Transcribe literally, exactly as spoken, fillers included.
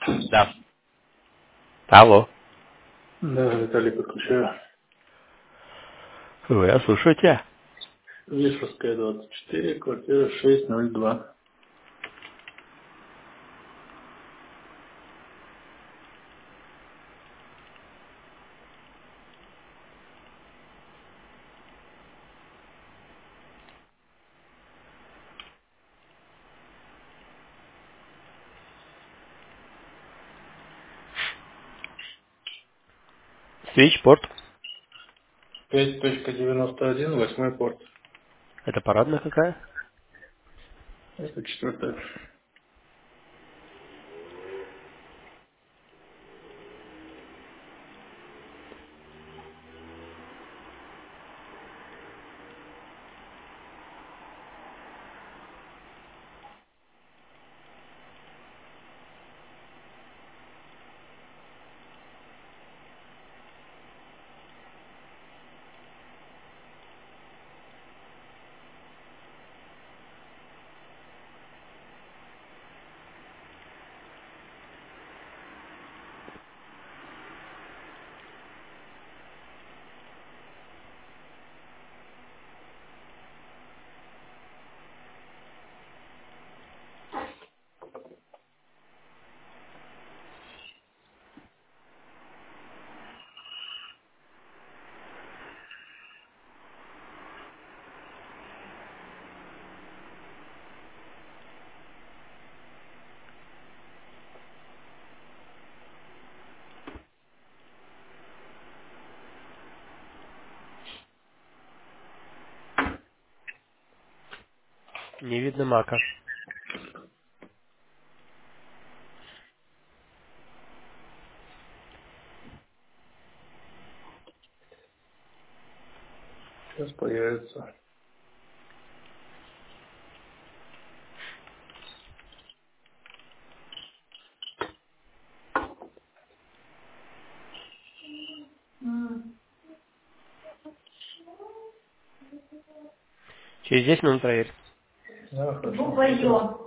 Да. Алло. Да, Виталий, подключаю. Ой, я слушаю тебя. Вишерская, двадцать четыре, квартира шесть ноль два. Свитчпорт. пять точка девяносто один, восьмой порт. Это парадная какая? Это четвертая. Не видно мака. Сейчас появится. Через десять минут проверь. Да, хорошо.